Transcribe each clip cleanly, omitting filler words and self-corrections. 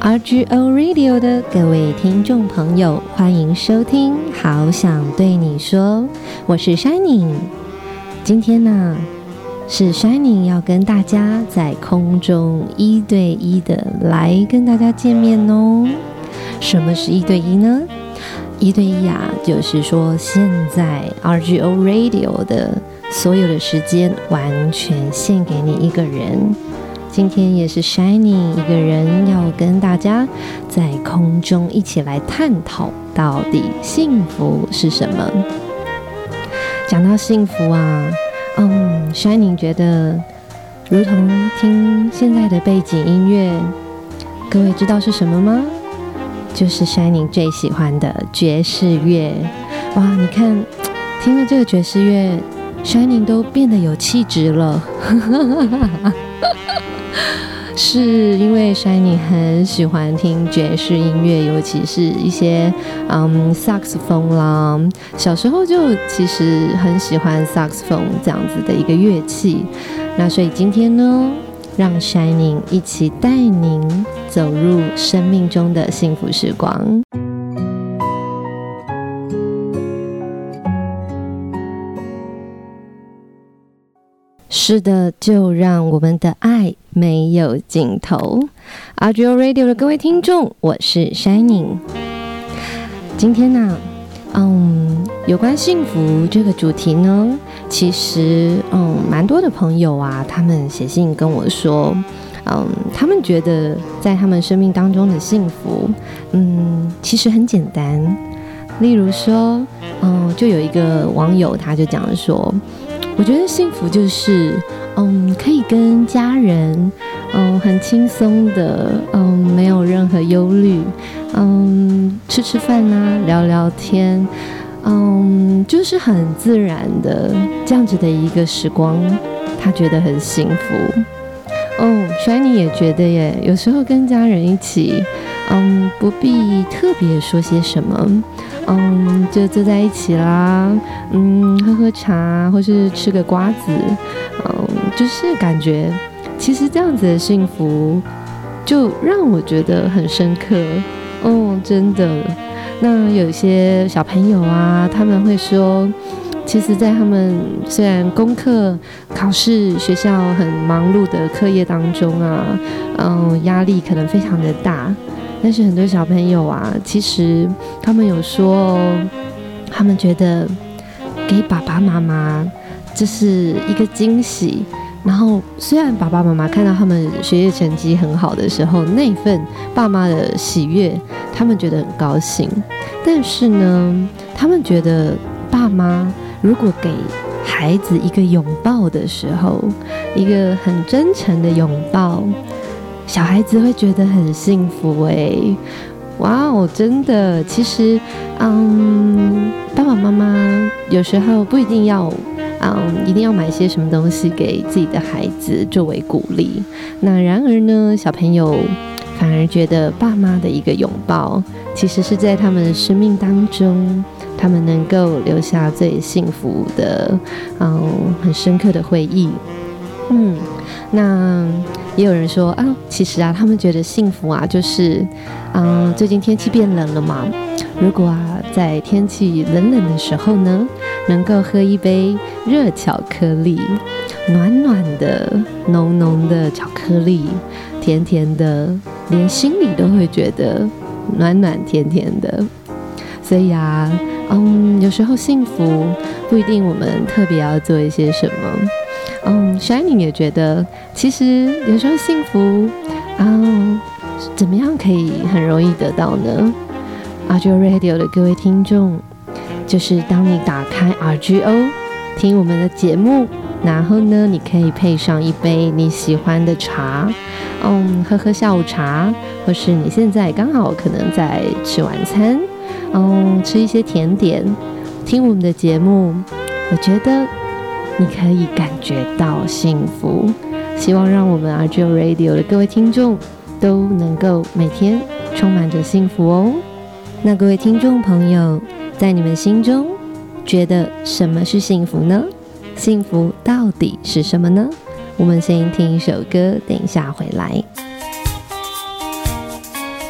RGO Radio 的各位听众朋友，欢迎收听好想对你说，我是 Shining。 今天呢，是 Shining 要跟大家在空中1对1的来跟大家见面哦。什么是1对1呢？1对1啊，就是说现在 RGO Radio 的所有的时间完全献给你一个人。今天也是 Shining 一个人要跟大家在空中一起来探讨到底幸福是什么。讲到幸福啊，Shining 觉得如同听现在的背景音乐，各位知道是什么吗？就是 Shining 最喜欢的爵士乐。哇，你看听了这个爵士乐， Shining 都变得有气质了是因为 Shining 很喜欢听爵士音乐，尤其是一些萨克斯风啦。小时候就其实很喜欢萨克斯风这样子的一个乐器。那所以今天呢，让 Shining 一起带您走入生命中的幸福时光。是的，就让我们的爱没有尽头。 RGO Radio 的各位听众，我是 Shining。 今天呢，有关幸福这个主题呢，其实蛮多的朋友啊，他们写信跟我说，他们觉得在他们生命当中的幸福其实很简单。例如说就有一个网友他就讲说，我觉得幸福就是可以跟家人很轻松的没有任何忧虑吃吃饭啊，聊聊天就是很自然的这样子的一个时光，他觉得很幸福。Shining 也觉得耶，有时候跟家人一起不必特别说些什么就坐在一起啦喝喝茶或是吃个瓜子就是感觉其实这样子的幸福就让我觉得很深刻真的。那有些小朋友啊，他们会说，其实在他们虽然功课考试学校很忙碌的课业当中啊压力可能非常的大，但是很多小朋友啊，其实他们有说他们觉得给爸爸妈妈这是一个惊喜，然后虽然爸爸妈妈看到他们学业成绩很好的时候，那份爸妈的喜悦他们觉得很高兴，但是呢，他们觉得爸妈如果给孩子一个拥抱的时候，一个很真诚的拥抱，小孩子会觉得很幸福哇真的，其实爸爸妈妈有时候不一定要一定要买些什么东西给自己的孩子作为鼓励，那然而呢，小朋友反而觉得爸妈的一个拥抱其实是在他们的生命当中他们能够留下最幸福的很深刻的回忆。那也有人说其实他们觉得幸福就是最近天气变冷了嘛，如果在天气冷冷的时候呢，能够喝一杯热巧克力，暖暖的浓浓的巧克力，甜甜的，连心里都会觉得暖暖甜甜的。所以有时候幸福不一定我们特别要做一些什么Shining 也觉得其实有时候幸福怎么样可以很容易得到呢？ RGO Radio 的各位听众，就是当你打开 RGO 听我们的节目，然后呢你可以配上一杯你喜欢的茶喝喝下午茶，或是你现在刚好可能在吃晚餐吃一些甜点，听我们的节目，我觉得你可以感觉到幸福。希望让我们 RGO Radio 的各位听众都能够每天充满着幸福哦。那各位听众朋友，在你们心中觉得什么是幸福呢？幸福到底是什么呢？我们先听一首歌，等一下回来。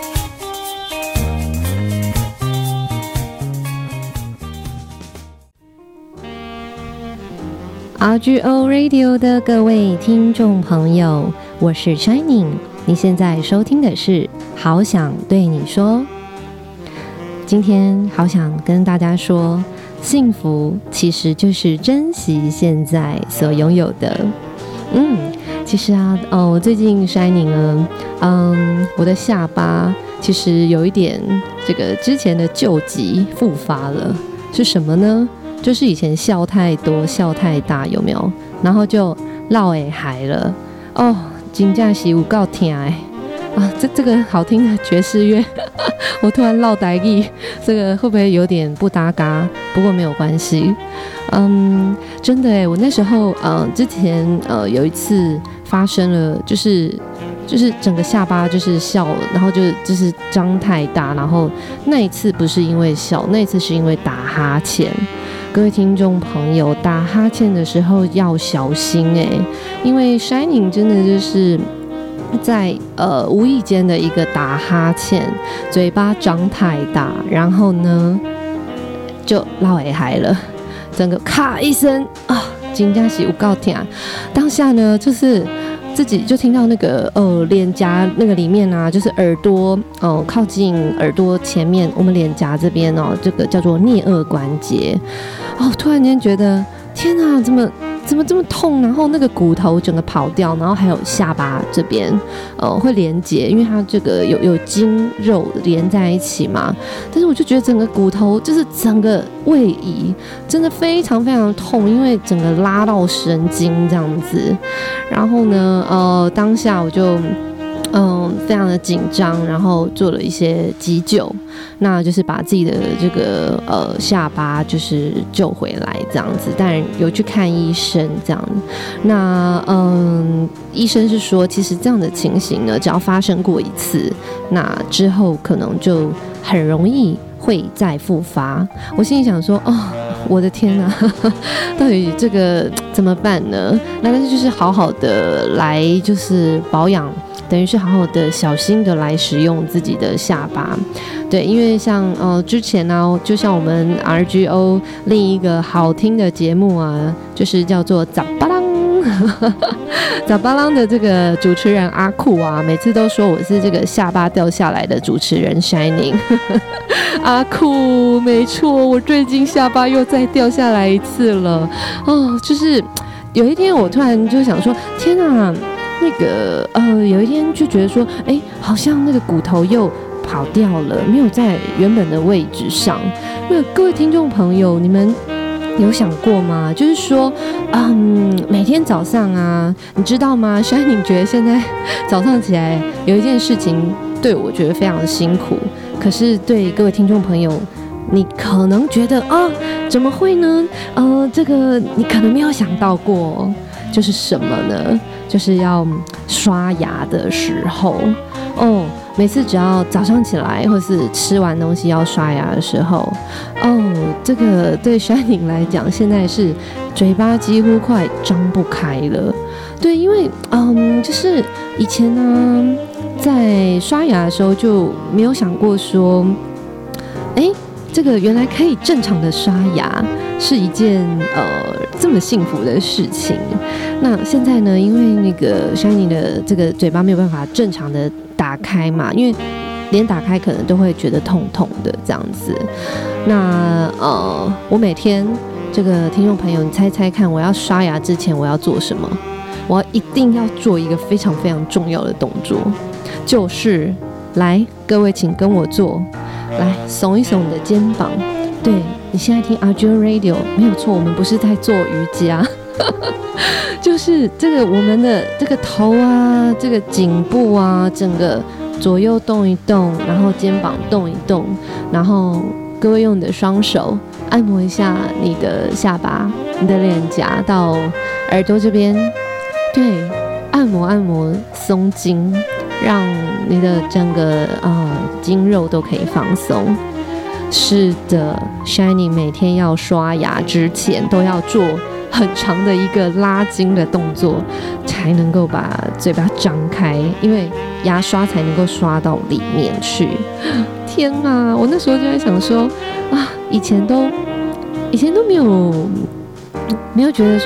RGO Radio 的各位听众朋友，我是 Shining， 你现在收听的是好想对你说。今天好想跟大家说，幸福其实就是珍惜现在所拥有的。其实啊，我最近 Shining 呢，我的下巴其实有一点这个之前的旧疾复发了，是什么呢？就是以前笑太多笑太大，有没有？然后就落下海了哦，真的是有够痛的啊！这个好听的爵士乐，我突然落台语，这个会不会有点不搭嘎？不过没有关系，真的耶，我那时候之前有一次发生了，就是整个下巴就是笑了，然后就是张太大，然后那一次不是因为笑，那一次是因为打哈欠。各位听众朋友，打哈欠的时候要小心因为 Shining 真的就是在无意间的一个打哈欠，嘴巴张太大，然后呢就落下海了，整个咔一声啊，真的是有够痛。当下呢就是自己就听到那个脸颊那个里面啊，就是耳朵靠近耳朵前面，我们脸颊这边这个叫做颞颌关节突然间觉得天啊，怎么这么痛？然后那个骨头整个跑掉，然后还有下巴这边会连结，因为它这个有筋肉连在一起嘛。但是我就觉得整个骨头就是整个位移真的非常非常痛，因为整个拉到神经这样子。然后呢当下我就非常的紧张，然后做了一些急救，那就是把自己的这个下巴就是救回来这样子，当然有去看医生这样。那医生是说，其实这样的情形呢，只要发生过一次，那之后可能就很容易会再复发。我心里想说，我的天哪，到底这个怎么办呢？那但是就是好好的来就是保养。等于是好好的小心的来使用自己的下巴，对，因为像之前呢，就像我们 RGO 另一个好听的节目啊，就是叫做早巴郎早巴郎的这个主持人阿酷啊，每次都说我是这个下巴掉下来的主持人 Shining 阿酷，没错，我最近下巴又再掉下来一次了就是有一天我突然就想说，天啊，那个有一天就觉得说，好像那个骨头又跑掉了，没有在原本的位置上。那各位听众朋友，你们有想过吗？就是说，每天早上啊，你知道吗 ？Shining 觉得现在早上起来有一件事情对我觉得非常的辛苦，可是对各位听众朋友，你可能觉得怎么会呢？这个你可能没有想到过。就是什么呢？就是要刷牙的时候每次只要早上起来或是吃完东西要刷牙的时候这个对 Shining 来讲，现在是嘴巴几乎快张不开了。对，因为就是以前呢，在刷牙的时候就没有想过说，这个原来可以正常的刷牙是一件这么幸福的事情。那现在呢，因为那个 Shining 的这个嘴巴没有办法正常的打开嘛，因为连打开可能都会觉得痛痛的这样子。那我每天这个听众朋友，你猜猜看，我要刷牙之前我要做什么？我一定要做一个非常非常重要的动作，就是来，各位请跟我做。来耸一耸你的肩膀，对，你现在听 RGO Radio 没有错，我们不是在做瑜伽就是这个我们的这个头啊，这个颈部啊，整个左右动一动，然后肩膀动一动，然后各位用你的双手按摩一下你的下巴，你的脸颊到耳朵这边，对，按摩松筋，让你的整个筋肉都可以放松。是的 Shining 每天要刷牙之前都要做很长的一个拉筋的动作，才能够把嘴巴张开，因为牙刷才能够刷到里面去。天啊，我那时候就在想说以前都没有觉得说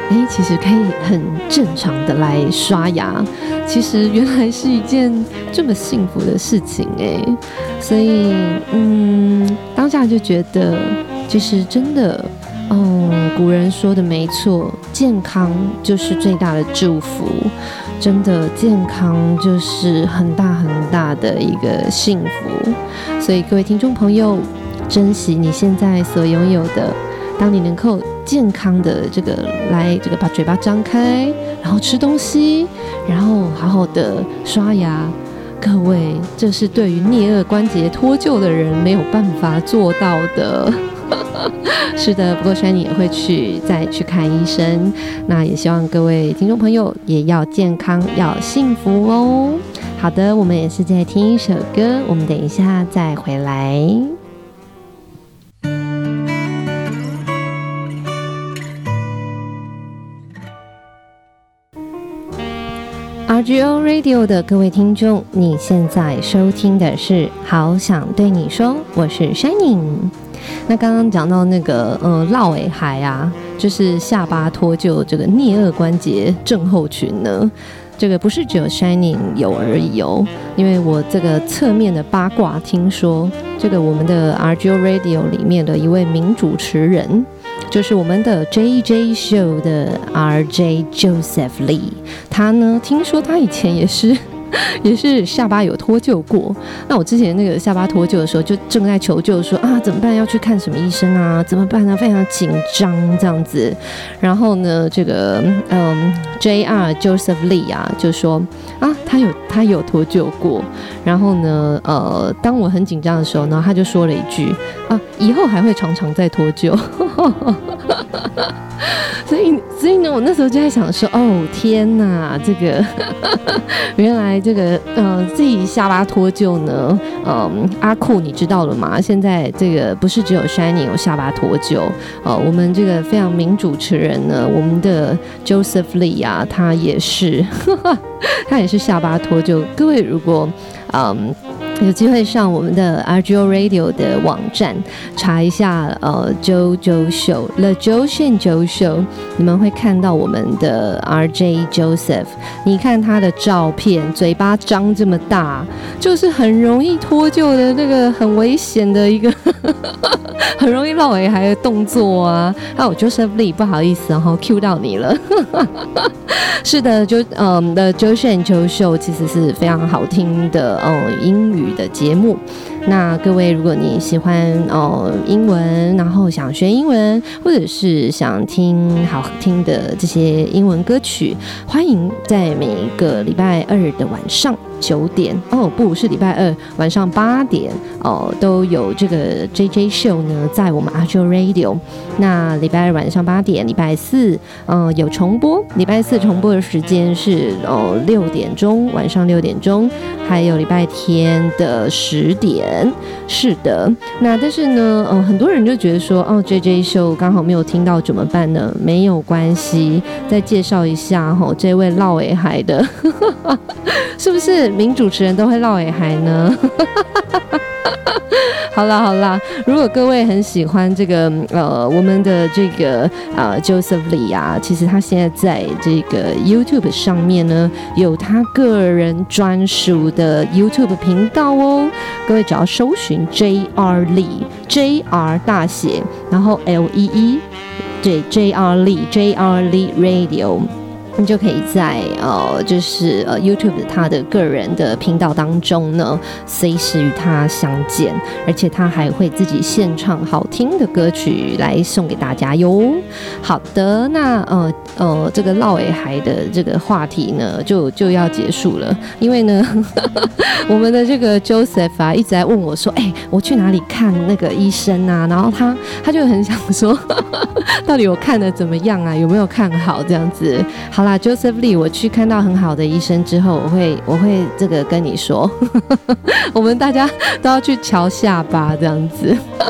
其实可以很正常的来刷牙，其实原来是一件这么幸福的事情所以当下就觉得其实真的古人说的没错，健康就是最大的祝福，真的健康就是很大很大的一个幸福。所以各位听众朋友，珍惜你现在所拥有的，当你能够健康的来把嘴巴张开，然后吃东西，然后好好的刷牙，各位，这是对于颞颌关节脱臼的人没有办法做到的。是的，不过Shiny也会再去看医生，那也希望各位听众朋友也要健康要幸福哦。好的，我们也是在听一首歌，我们等一下再回来。RGO Radio 的各位听众，你现在收听的是好想对你说，我是 Shining。那刚刚讲到那个落尾孩啊，就是下巴脱臼这个颞颌关节症候群呢，这个不是只有 Shining 有而已哦，因为我这个侧面的八卦听说，这个我们的 RGO Radio 里面的一位名主持人，就是我们的 JJ Show 的 RJ Joseph Lee， 他呢听说他以前也是下巴有脱臼过。那我之前那个下巴脱臼的时候，就正在求救说怎么办？要去看什么医生啊？怎么办呢？非常紧张这样子。然后呢，这个JR Joseph Lee 啊，就说他有脱臼过。然后呢，当我很紧张的时候呢，他就说了一句以后还会常常再脱臼。所以呢，我那时候就在想说，天哪，这个原来这个自己下巴脱臼呢，阿酷你知道了吗？现在这个不是只有 Shiny 有下巴脱臼，我们这个非常名主持人呢，我们的 Joseph Lee 啊，他也是下巴脱臼。各位如果有机会上我们的 RGO Radio 的网站查一下JoJo Show The Joshin Show， 你们会看到我们的 RJ Joseph， 你看他的照片，嘴巴张这么大，就是很容易脱臼的那个很危险的一个很容易落尾孩的动作啊。Joseph Lee 不好意思Q 到你了。是的，The Joshin Show 其实是非常好听的英语的节目。那各位如果你喜欢英文，然后想学英文，或者是想听好听的这些英文歌曲，欢迎在每一个礼拜二的晚上9点不是礼拜二晚上8点都有这个 JJ Show 呢，在我们 RGO Radio。那礼拜二晚上8点，礼拜四有重播，礼拜四重播的时间是6点钟，晚上6点钟，还有礼拜天的10点。是的，那但是呢很多人就觉得说JJ Show 刚好没有听到怎么办呢？没有关系，再介绍一下这位落尾孩的是不是名主持人都会落尾孩呢？好啦，如果各位很喜欢这个我们的这个Joseph Lee 啊，其实他现在在这个 YouTube 上面呢，有他个人专属的 YouTube 频道哦。各位只要搜寻 JR Lee JR 大写，然后 LEE 对 JR Lee Radio，你就可以在YouTube 他的个人的频道当中呢，随时与他相见，而且他还会自己献唱好听的歌曲来送给大家哟。好的，那这个落尾孩的这个话题呢，就要结束了，因为呢我们的这个 Joseph 啊一直在问我说，我去哪里看那个医生啊？然后他就很想说到底我看的怎么样啊？有没有看好这样子？好啦，Joseph Lee， 我去看到很好的医生之后，我会这个跟你说，我们大家都要去瞧下巴这样子。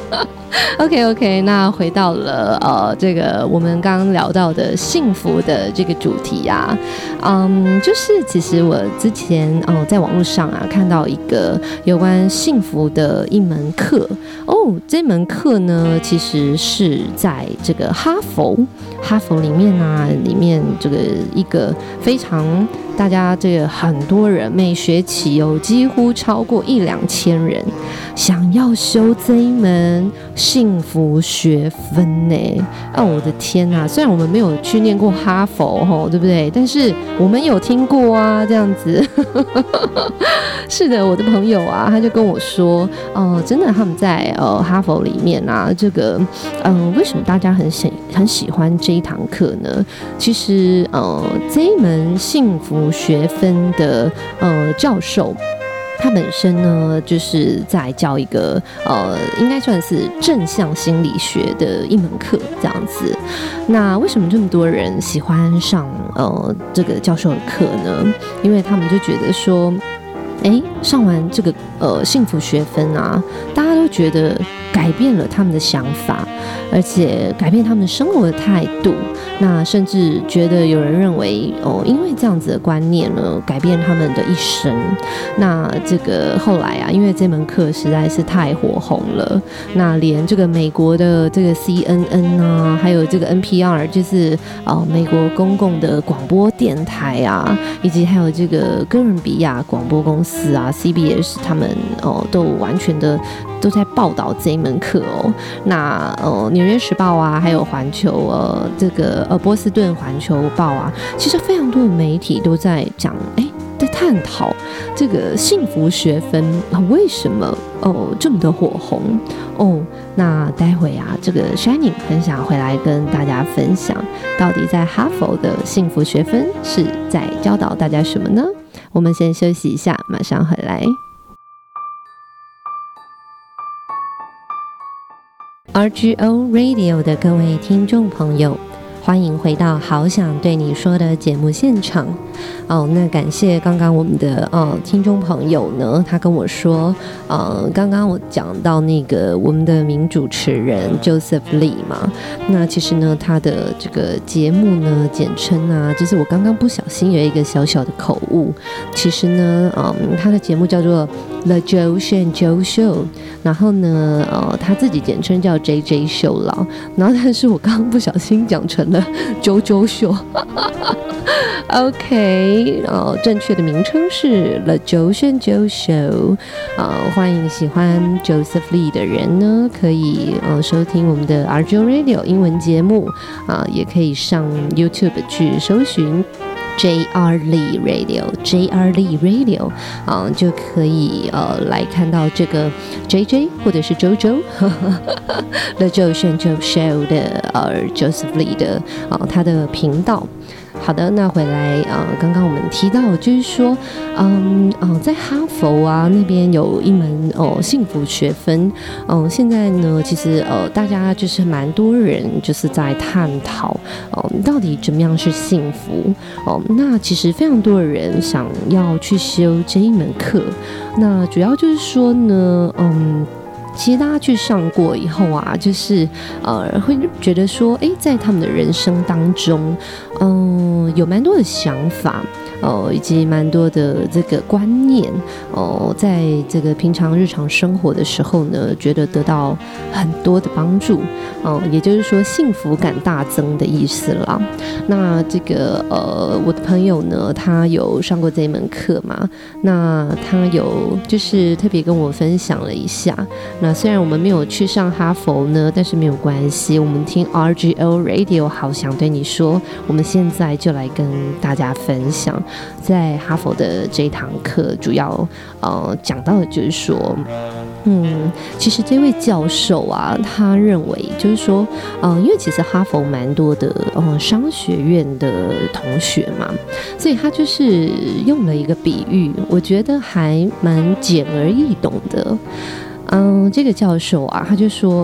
OK， 那回到了这个我们刚刚聊到的幸福的这个主题啊，就是其实我之前在网络上啊看到一个有关幸福的一门课这门课呢其实是在这个哈佛里面啊，里面这个一个非常大家这个很多人每学期有几乎超过1-2千人想要修这一门幸福学分呢。我的天啊，虽然我们没有去念过哈佛对不对，但是我们有听过啊，这样子是的，我的朋友啊他就跟我说真的他们在哈佛里面啊，这个为什么大家很喜欢这一堂课呢？其实这一门幸福学分的教授他本身呢就是在教一个应该算是正向心理学的一门课这样子。那为什么这么多人喜欢上这个教授的课呢？因为他们就觉得说上完这个幸福学分啊，大家都觉得改变了他们的想法，而且改变他们生活的态度。那甚至觉得有人认为因为这样子的观念呢，改变他们的一生。那这个后来啊，因为这门课实在是太火红了，那连这个美国的这个 CNN 啊，还有这个 NPR 就是美国公共的广播电台啊，以及还有这个哥伦比亚广播公司啊 CBS 他们都完全的都在报道这一门课那纽约时报啊，还有环球这个波士顿环球报啊，其实非常多的媒体都在讲在探讨这个幸福学分为什么这么的火红那待会啊，这个 Shining 很想回来跟大家分享，到底在哈佛的幸福学分是在教导大家什么呢？我们先休息一下，马上回来。RGO Radio 的各位听众朋友，欢迎回到好想对你说的节目现场那感谢刚刚我们的听众朋友呢，他跟我说刚刚我讲到那个我们的名主持人 Joseph Lee 嘛，那其实呢他的这个节目呢简称啊，就是我刚刚不小心有一个小小的口误，其实呢他的节目叫做 The Joe and Joe Show， 然后呢他自己简称叫 JJ Show 啦，然后但是我刚刚不小心讲成了 JoJo Show OK， 正确的名称是 The Joe and Joe Show。欢迎喜欢 Joseph Lee 的人呢，可以收听我们的 RGO Radio 英文节目也可以上 YouTube 去搜寻JR Lee Radio 就可以来看到这个 JJ 或者是 JoJo The Joe and Joe Show 的Joseph Lee 的他的频道。好的，那回来刚刚我们提到就是说在哈佛啊那边有一门幸福学分现在呢其实大家就是蛮多人就是在探讨到底怎么样是幸福那其实非常多的人想要去修这一门课，那主要就是说呢其实大家去上过以后啊，就是会觉得说在他们的人生当中有蛮多的想法以及蛮多的这个观念在这个平常日常生活的时候呢，觉得得到很多的帮助也就是说幸福感大增的意思啦。那这个我的朋友呢，他有上过这一门课嘛，那他有就是特别跟我分享了一下。那虽然我们没有去上哈佛呢，但是没有关系，我们听 RGO Radio 好想对你说，我们现在就来跟大家分享在哈佛的这一堂课主要讲到的就是说其实这位教授啊，他认为就是说因为其实哈佛蛮多的商学院的同学嘛，所以他就是用了一个比喻，我觉得还蛮简而易懂的这个教授啊，他就说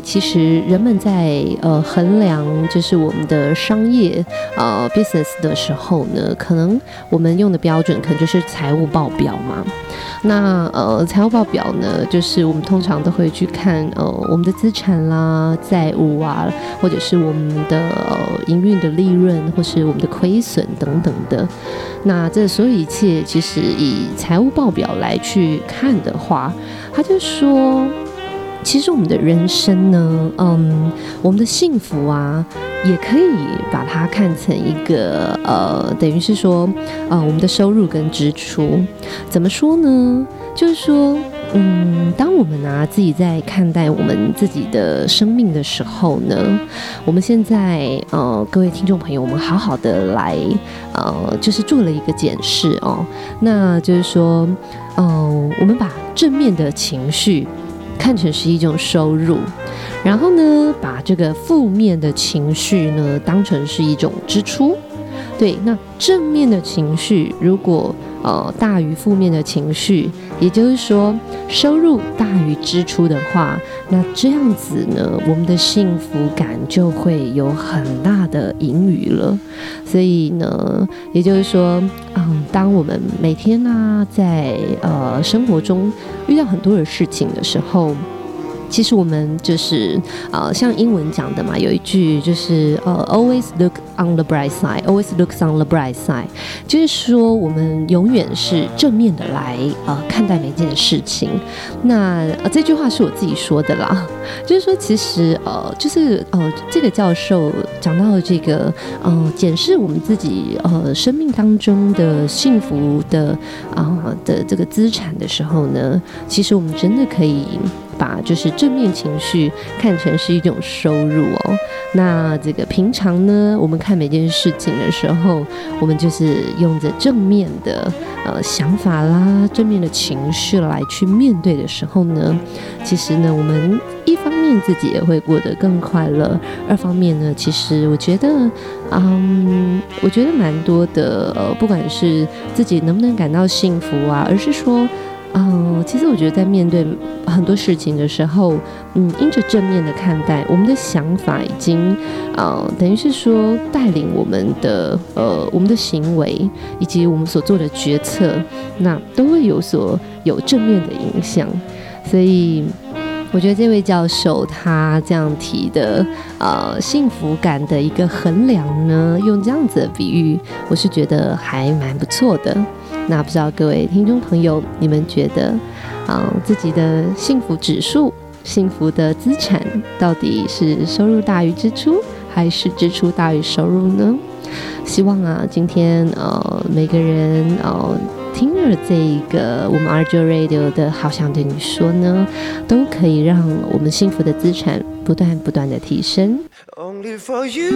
其实人们在衡量就是我们的商业business 的时候呢，可能我们用的标准可能就是财务报表嘛。那财务报表呢，就是我们通常都会去看我们的资产啦、债务啊，或者是我们的营运的利润，或是我们的亏损等等的。那这所有一切，其实以财务报表来去看的话，他就说，其实我们的人生呢，我们的幸福啊，也可以把它看成一个等于是说我们的收入跟支出。怎么说呢？就是说当我们自己在看待我们自己的生命的时候呢，我们现在各位听众朋友，我们好好的来就是做了一个检视哦。那就是说我们把正面的情绪看成是一种收入，然后呢把这个负面的情绪呢当成是一种支出。对，那正面的情绪如果大于负面的情绪，也就是说收入大于支出的话，那这样子呢，我们的幸福感就会有很大的盈余了。所以呢，也就是说当我们每天在生活中遇到很多的事情的时候，其实我们就是像英文讲的嘛，有一句就是always look on the bright side, always looks on the bright side， 就是说我们永远是正面的来看待每件事情。那这句话是我自己说的啦，就是说其实就是这个教授讲到这个检视我们自己生命当中的幸福的这个资产的时候呢，其实我们真的可以把就是正面情绪看成是一种收入哦。那这个平常呢，我们看每件事情的时候，我们就是用着正面的想法啦、正面的情绪来去面对的时候呢，其实呢，我们一方面自己也会过得更快乐，二方面呢，其实我觉得蛮多的不管是自己能不能感到幸福啊，而是说其实我觉得在面对很多事情的时候，因着正面的看待，我们的想法已经等于是说带领我们的行为以及我们所做的决策，那都会有正面的影响。所以我觉得这位教授他这样提的幸福感的一个衡量呢，用这样子的比喻，我是觉得还蛮不错的。那不知道各位听众朋友，你们觉得自己的幸福指数、幸福的资产到底是收入大于支出，还是支出大于收入呢？希望今天每个人听了这个我们 RGO Radio 的好想对你说呢，都可以让我们幸福的资产不断的提升。 Only for you,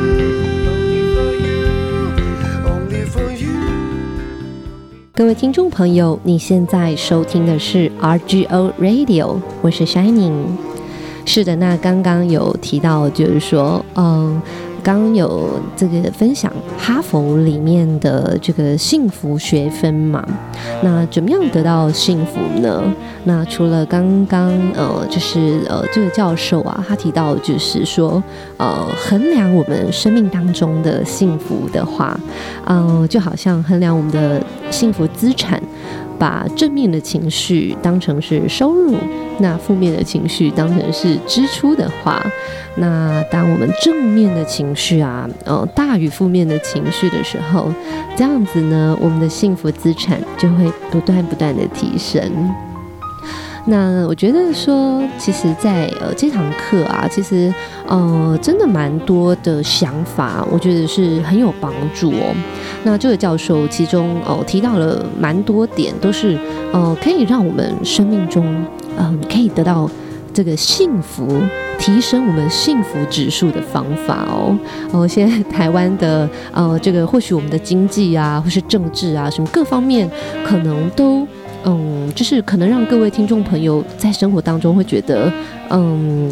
only for you。 各位听众朋友，你现在收听的是 RGO Radio， 我是 Shining。 是的，那刚刚有提到就是说刚刚有这个分享哈佛里面的这个幸福学分嘛，那怎么样得到幸福呢？那除了刚刚就是这个教授他提到就是说衡量我们生命当中的幸福的话，就好像衡量我们的幸福资产，把正面的情绪当成是收入，那负面的情绪当成是支出的话，那当我们正面的情绪大于负面的情绪的时候，这样子呢，我们的幸福资产就会不断的提升。那我觉得说，其实在这堂课其实真的蛮多的想法，我觉得是很有帮助哦。那这个教授其中提到了蛮多点，都是可以让我们生命中可以得到这个幸福，提升我们幸福指数的方法哦。现在台湾的这个或许我们的经济或是政治什么各方面可能都就是可能让各位听众朋友在生活当中会觉得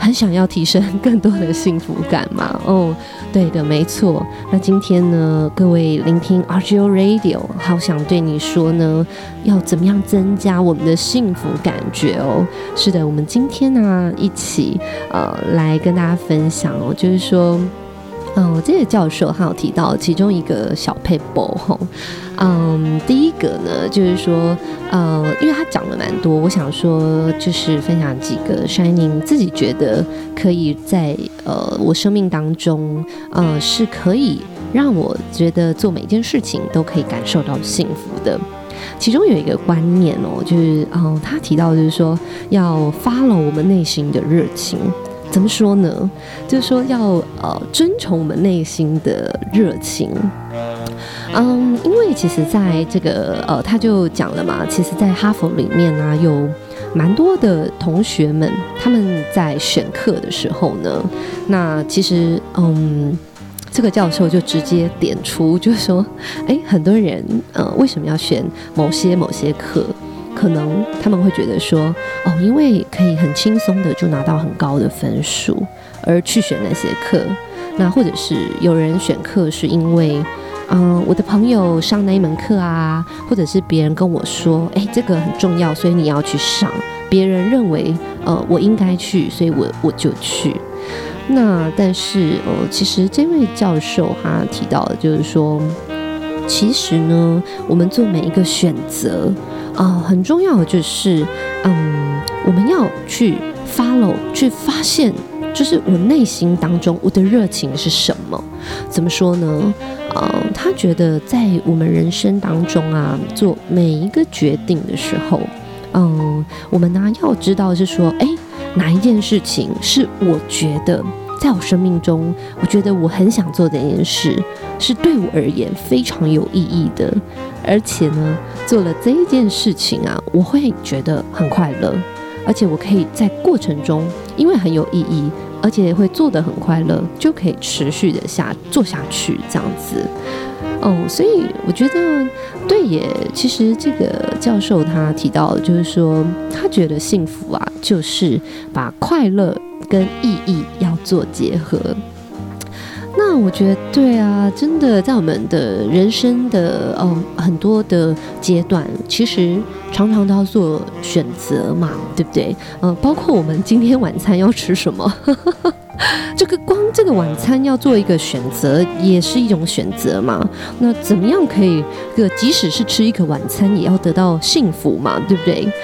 很想要提升更多的幸福感嘛。对的，没错。那今天呢，各位聆听 RGO Radio， 好想对你说呢，要怎么样增加我们的幸福感觉哦？是的，我们今天呢一起来跟大家分享哦，就是说。这个教授他有提到其中一个小撇步第一个呢，就是说，因为他讲了蛮多，我想说就是分享几个 Shining 自己觉得可以在我生命当中，是可以让我觉得做每件事情都可以感受到幸福的。其中有一个观念就是他提到就是说要 follow 我们内心的热情。怎么说呢？就是说要遵从我们内心的热情。因为其实在这个他就讲了嘛，其实在哈佛里面呢，有蛮多的同学们他们在选课的时候呢，那其实这个教授就直接点出，就是说很多人为什么要选某些课？可能他们会觉得说因为可以很轻松的就拿到很高的分数而去选那些课，那或者是有人选课是因为我的朋友上那一门课啊，或者是别人跟我说这个很重要，所以你要去上，别人认为我应该去，所以我就去。那但是其实这位教授他提到的就是说，其实呢我们做每一个选择很重要的就是我们要去 follow 去发现，就是我内心当中我的热情是什么。怎么说呢？他觉得在我们人生当中啊，做每一个决定的时候我们呢要知道是说哪一件事情是我觉得在我生命中，我觉得我很想做这件事，是对我而言非常有意义的，而且呢做了这一件事情啊，我会觉得很快乐，而且我可以在过程中因为很有意义，而且会做得很快乐，就可以持续的做下去这样子。所以我觉得对耶，其实这个教授他提到就是说，他觉得幸福啊就是把快乐跟意义要做结合。那我觉得对啊，真的在我们的人生的很多的阶段，其实常常都要做选择嘛，对不对？包括我们今天晚餐要吃什么光这个晚餐要做一个选择，也是一种选择嘛。那怎么样可以即使是吃一个晚餐也要得到幸福嘛，对不对？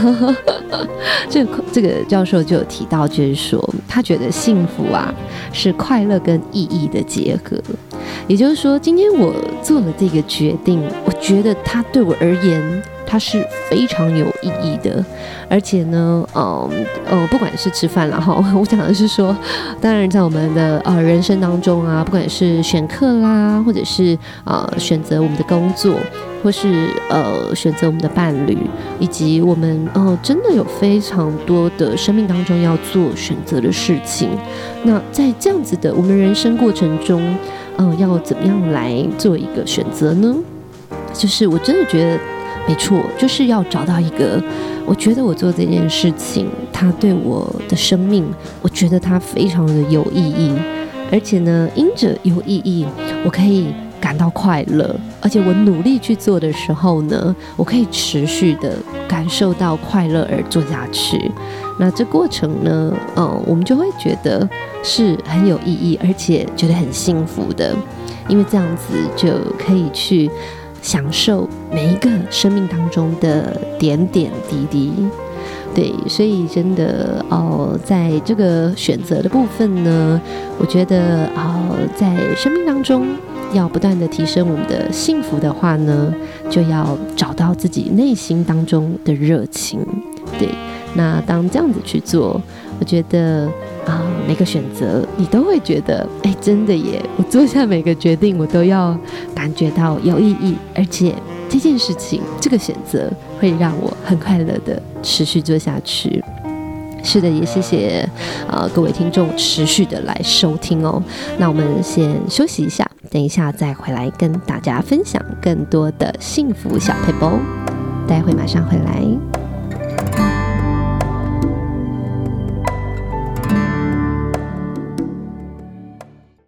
这个教授就有提到，就是说他觉得幸福啊是快乐跟意义的结合。也就是说，今天我做了这个决定，我觉得它对我而言它是非常有意义的，而且呢，不管是吃饭啦，我讲的是说，当然在我们的人生当中啊，不管是选课啦，或者是选择我们的工作，或是选择我们的伴侣，以及我们真的有非常多的生命当中要做选择的事情。那在这样子的我们人生过程中，要怎么样来做一个选择呢？就是我真的觉得没错，就是要找到一个我觉得我做这件事情它对我的生命，我觉得它非常的有意义，而且呢因着有意义我可以感到快乐，而且我努力去做的时候呢，我可以持续的感受到快乐而做下去。那这过程呢我们就会觉得是很有意义，而且觉得很幸福的，因为这样子就可以去享受每一个生命当中的点点滴滴。对，所以真的在这个选择的部分呢，我觉得在生命当中要不断的提升我们的幸福的话呢，就要找到自己内心当中的热情。对，那当这样子去做，我觉得每个选择你都会觉得真的耶，我做下每个决定我都要感觉到有意义，而且这件事情这个选择会让我很快乐的持续做下去。是的，也谢谢各位听众持续的来收听哦。那我们先休息一下，等一下再回来跟大家分享更多的幸福小撇步，待会马上回来。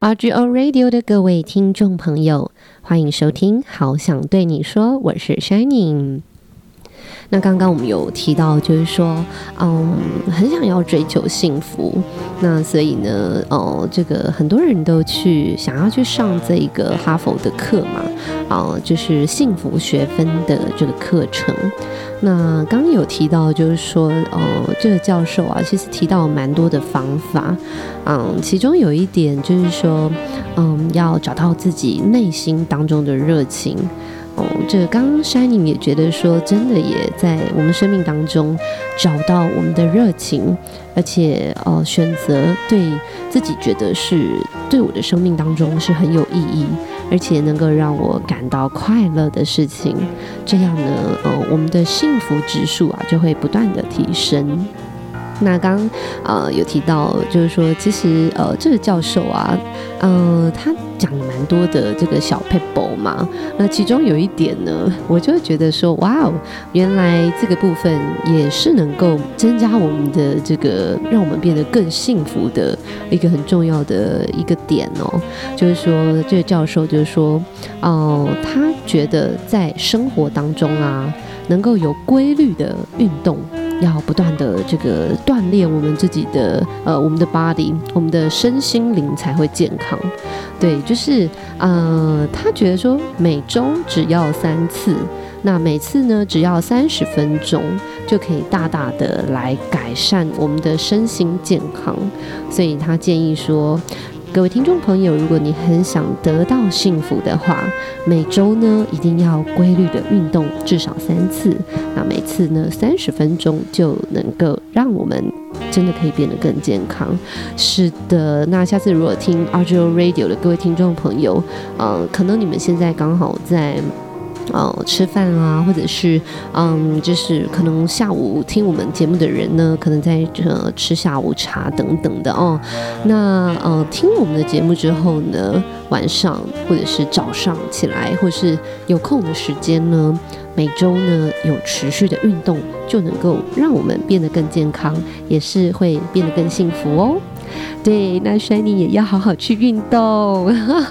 RGO Radio 的各位听众朋友，欢迎收听好想对你说，我是 Shining。那刚刚我们有提到，就是说，很想要追求幸福，那所以呢，这个很多人都想要去上这个哈佛的课嘛，就是幸福学分的这个课程。那刚刚有提到，就是说，这个教授啊，其实提到蛮多的方法，其中有一点就是说，要找到自己内心当中的热情。这个刚刚 Shining 也觉得说，真的也在我们生命当中找到我们的热情，而且选择对自己觉得是对我的生命当中是很有意义，而且能够让我感到快乐的事情，这样呢，我们的幸福指数啊就会不断的提升。那刚有提到，就是说，其实这个教授啊，他讲了蛮多的这个小撇步嘛。那其中有一点呢，我就觉得说，哇哦，原来这个部分也是能够增加我们的这个，让我们变得更幸福的一个很重要的一个点哦。就是说，这个教授就是说，他觉得在生活当中啊，能够有规律的运动。要不断的这个锻炼我们自己的我们的 body， 我们的身心灵才会健康。对，就是他觉得说每周只要3次，那每次呢只要30分钟，就可以大大的来改善我们的身心健康。所以他建议说，各位听众朋友，如果你很想得到幸福的话，每周呢一定要规律的运动至少3次，那每次呢30分钟就能够让我们真的可以变得更健康。是的，那下次如果听 RGO Radio 的各位听众朋友，可能你们现在刚好在吃饭啊，或者是就是可能下午听我们节目的人呢，可能在吃下午茶等等的哦。那听我们的节目之后呢，晚上或者是早上起来，或是有空的时间呢，每周呢有持续的运动，就能够让我们变得更健康，也是会变得更幸福哦。对，那 Shining 也要好好去运动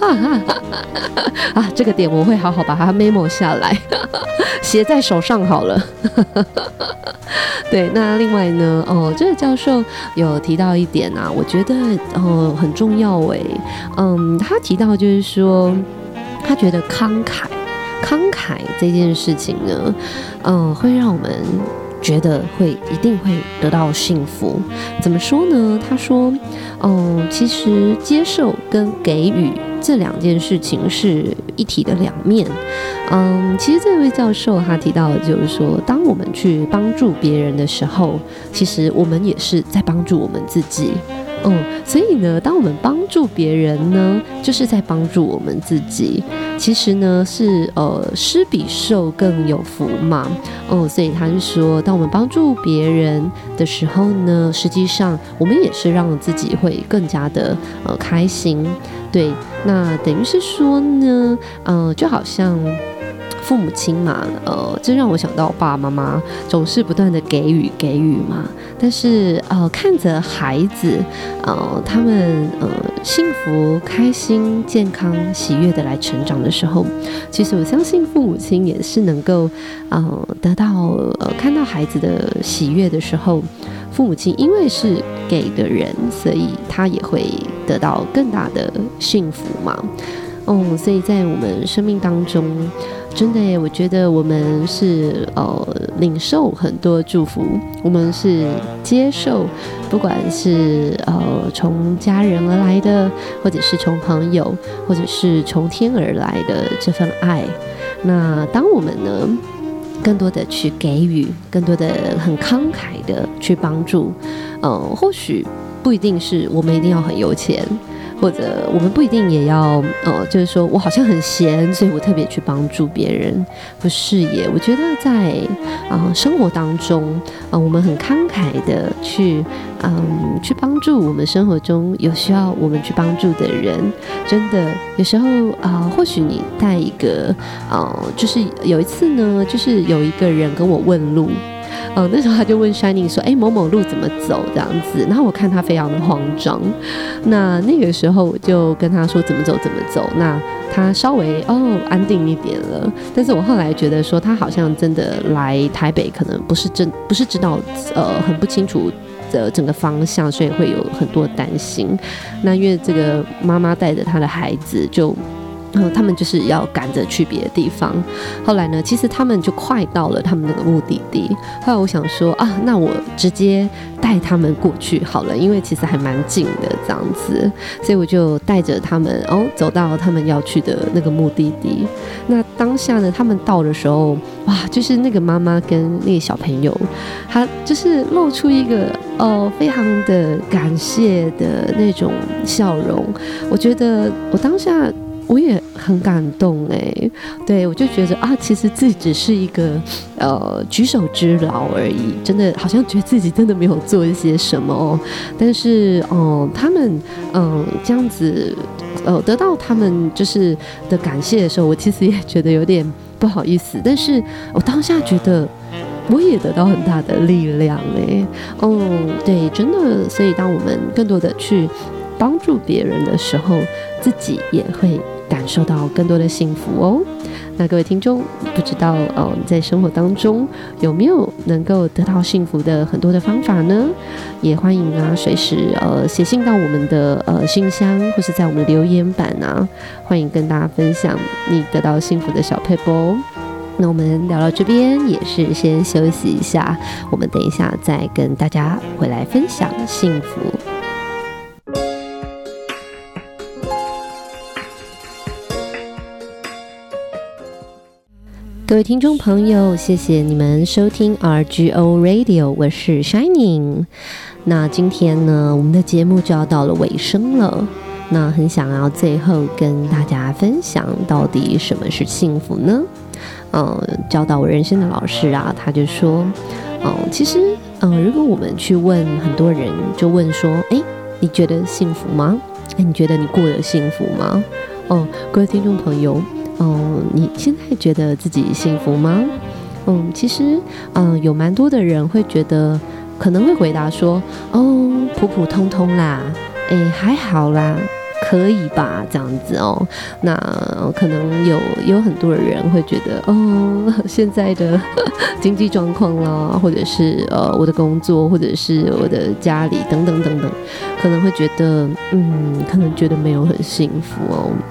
啊，这个点我会好好把它 memo 下来写在手上好了对，那另外呢，这个教授有提到一点啊，我觉得很重要耶。他提到就是说，他觉得慷慨这件事情呢，会让我们觉得一定会得到幸福。怎么说呢？他说，其实接受跟给予这2件事情是一体的两面。其实这位教授他提到的就是说，当我们去帮助别人的时候，其实我们也是在帮助我们自己。所以呢，当我们帮助别人呢，就是在帮助我们自己。其实呢，是施比受更有福嘛。所以他是说，当我们帮助别人的时候呢，实际上我们也是让自己会更加的开心。对，那等于是说呢，就好像父母亲嘛，这让我想到爸爸妈妈总是不断的给予嘛，但是看着孩子，他们幸福、开心、健康、喜悦的来成长的时候，其实我相信父母亲也是能够得到看到孩子的喜悦的时候，父母亲因为是给的人，所以他也会得到更大的幸福嘛。所以在我们生命当中，真的耶，我觉得我们是领受很多祝福，我们是接受，不管是从家人而来的，或者是从朋友，或者是从天而来的这份爱。那当我们呢，更多的去给予，更多的很慷慨的去帮助，或许不一定是我们一定要很有钱。或者我们不一定也要就是说我好像很闲，所以我特别去帮助别人，不是耶。我觉得在生活当中我们很慷慨的去帮助我们生活中有需要我们去帮助的人。真的有时候或许你带一个就是有一次呢，就是有一个人跟我问路， 那时候他就问 Shining 说某某路怎么走这样子，然后我看他非常的慌张，那个时候我就跟他说怎么走，那他稍微安定一点了，但是我后来觉得说他好像真的来台北可能不是知道很不清楚的整个方向，所以会有很多担心。那因为这个妈妈带着她的孩子就他们就是要赶着去别的地方，后来呢其实他们就快到了他们那个目的地，后来我想说那我直接带他们过去好了，因为其实还蛮近的这样子，所以我就带着他们走到他们要去的那个目的地。那当下呢他们到的时候，哇，就是那个妈妈跟那个小朋友，他就是露出一个非常的感谢的那种笑容，我觉得我当下我也很感动对，我就觉得其实自己只是一个举手之劳而已，真的好像觉得自己真的没有做一些什么但是他们这样子得到他们就是的感谢的时候，我其实也觉得有点不好意思，但是我当下觉得我也得到很大的力量对，真的，所以当我们更多的去帮助别人的时候，自己也会感受到更多的幸福那各位听众，不知道你在生活当中有没有能够得到幸福的很多的方法呢？也欢迎随时写信到我们的信箱，或是在我们的留言板欢迎跟大家分享你得到幸福的小撇步那我们聊到这边也是先休息一下，我们等一下再跟大家回来分享幸福。各位听众朋友，谢谢你们收听 RGO Radio， 我是 Shining。那今天呢，我们的节目就要到了尾声了。那很想要最后跟大家分享，到底什么是幸福呢？教导我人生的老师他就说，其实如果我们去问很多人，就问说，你觉得幸福吗？你觉得你过得幸福吗？各位听众朋友。你现在觉得自己幸福吗？其实有蛮多的人会觉得，可能会回答说，普普通通啦，还好啦，可以吧，这样子那可能有很多的人会觉得，现在的经济状况啦，或者是我的工作，或者是我的家里等等等等，可能会觉得可能觉得没有很幸福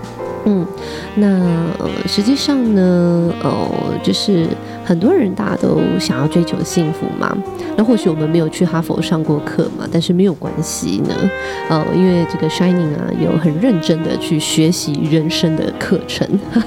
那实际上呢，就是很多人大家都想要追求幸福嘛。那或许我们没有去哈佛上过课嘛，但是没有关系呢。因为这个 Shining 有很认真的去学习人生的课程。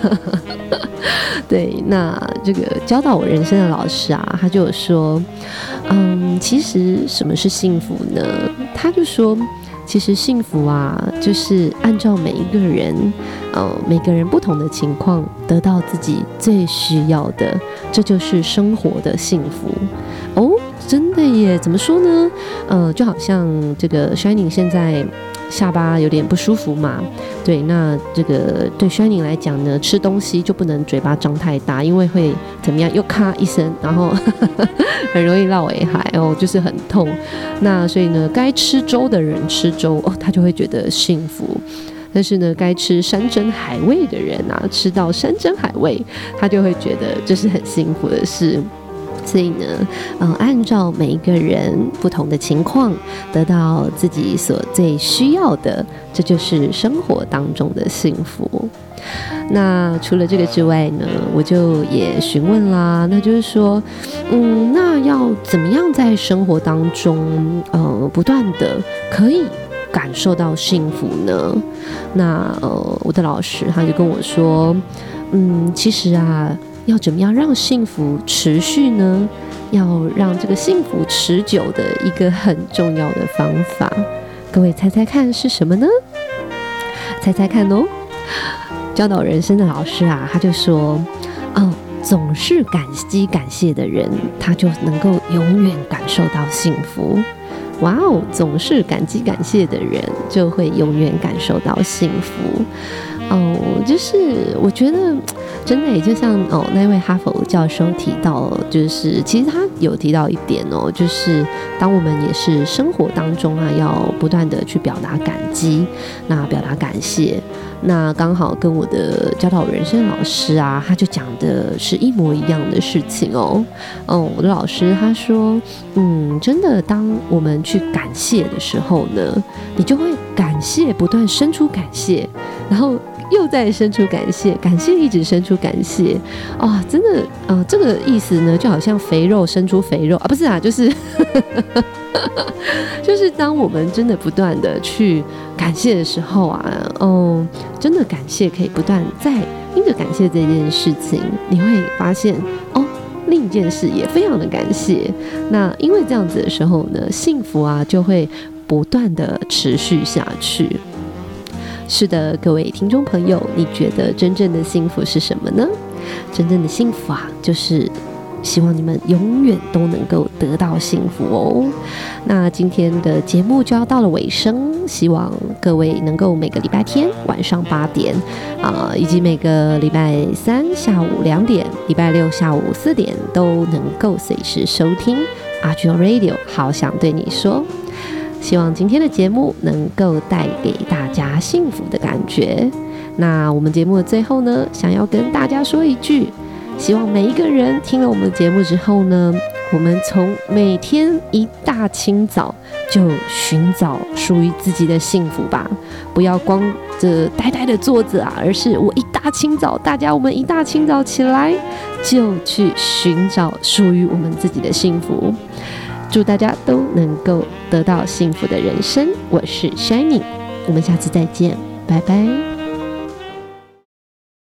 对，那这个教导我人生的老师他就有说，其实什么是幸福呢？他就说，其实幸福就是按照每一个人不同的情况得到自己最需要的，这就是生活的幸福真的耶。怎么说呢？就好像这个 Shining 现在下巴有点不舒服嘛，对，那这个对 Shining 来讲呢，吃东西就不能嘴巴张太大，因为会怎么样，又咔一声，然后很容易落尾海就是很痛。那所以呢，该吃粥的人吃粥他就会觉得幸福，但是呢，该吃山珍海味的人吃到山珍海味，他就会觉得这是很幸福的事。所以呢，按照每一个人不同的情况，得到自己所最需要的，这就是生活当中的幸福。那除了这个之外呢，我就也询问啦，那就是说，那要怎么样在生活当中，不断的可以感受到幸福呢？那我的老师他就跟我说，其实要怎么样让幸福持续呢？要让这个幸福持久的一个很重要的方法，各位猜猜看是什么呢？猜猜看教导人生的老师他就说，总是感激感谢的人，他就能够永远感受到幸福。哇哦，总是感激感谢的人就会永远感受到幸福。就是我觉得真的也就像那位哈佛教授提到，就是其实他有提到一点就是当我们也是生活当中啊，要不断的去表达感激，那表达感谢，那刚好跟我的教导人生老师啊，他就讲的是一模一样的事情我的老师他说，真的当我们去感谢的时候呢，你就会感谢不断生出感谢，然后又再生出感谢，感谢一直生出感谢真的这个意思呢，就好像肥肉生出肥肉不是啊，就是就是当我们真的不断的去感谢的时候啊，真的感谢可以不断在因着感谢这件事情，你会发现另一件事也非常的感谢，那因为这样子的时候呢，幸福啊就会不断的持续下去。是的，各位听众朋友，你觉得真正的幸福是什么呢？真正的幸福啊，就是希望你们永远都能够得到幸福那今天的节目就要到了尾声，希望各位能够每个礼拜天晚上8点以及每个礼拜三下午2点、礼拜六下午4点都能够随时收听 Agio Radio 好想对你说。希望今天的节目能够带给大家幸福的感觉。那我们节目的最后呢，想要跟大家说一句，希望每一个人听了我们的节目之后呢，我们从每天一大清早就寻找属于自己的幸福吧，不要光着呆呆的坐着而是我一大清早，我们一大清早起来就去寻找属于我们自己的幸福。祝大家都能够得到幸福的人生，我是 Shining， 我们下次再见，拜拜。